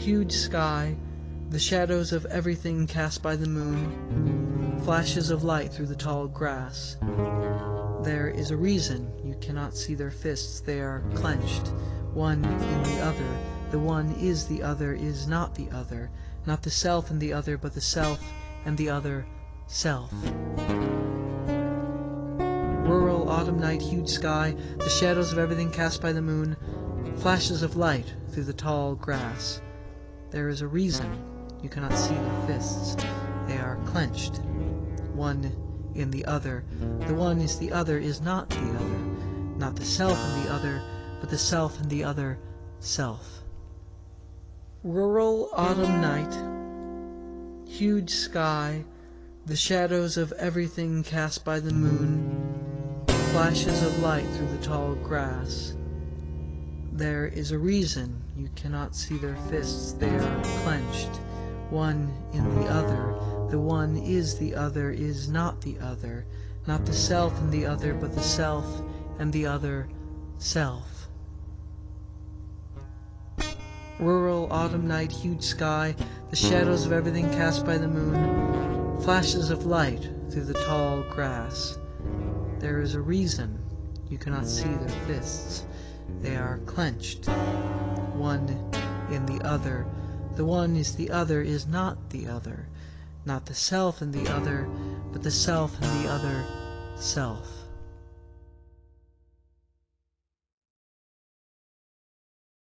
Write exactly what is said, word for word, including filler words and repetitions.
huge sky, the shadows of everything cast by the moon, flashes of light through the tall grass. There is a reason you cannot see their fists, they are clenched, one in the other. The one is the other is not the other, not the self and the other, but the self and the other self. Rural autumn night, huge sky, the shadows of everything cast by the moon, flashes of light through the tall grass. There is a reason you cannot see their fists, they are clenched, one in the other. The one is the other is not the other, not the self and the other, but the self and the other self. Rural autumn night, huge sky, the shadows of everything cast by the moon, flashes of light through the tall grass. There is a reason you cannot see their fists, they are clenched, one in the other. The one is the other is not the other, not the self and the other, but the self and the other self. Rural autumn night, huge sky, the shadows of everything cast by the moon, flashes of light through the tall grass. There is a reason you cannot see their fists, they are clenched, one in the other. The one is the other is not the other, not the self and the other, but the self and the other self.